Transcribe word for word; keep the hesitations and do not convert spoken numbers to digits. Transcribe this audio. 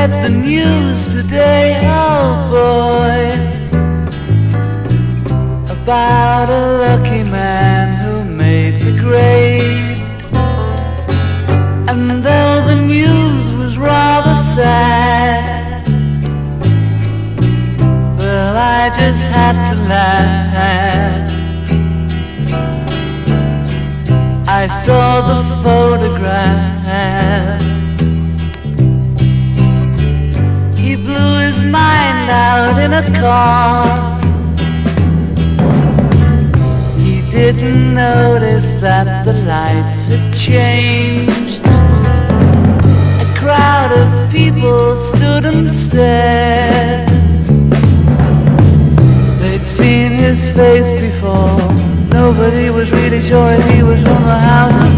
read the news today, oh boy, about a lucky man who made the grade. And though the news was rather sad, well, I just had to laugh. I saw the photograph. He blew his mind out in a car. He didn't notice that the lights had changed. A crowd of people stood and stared. They'd seen his face before. Nobody was really sure if he was from the house of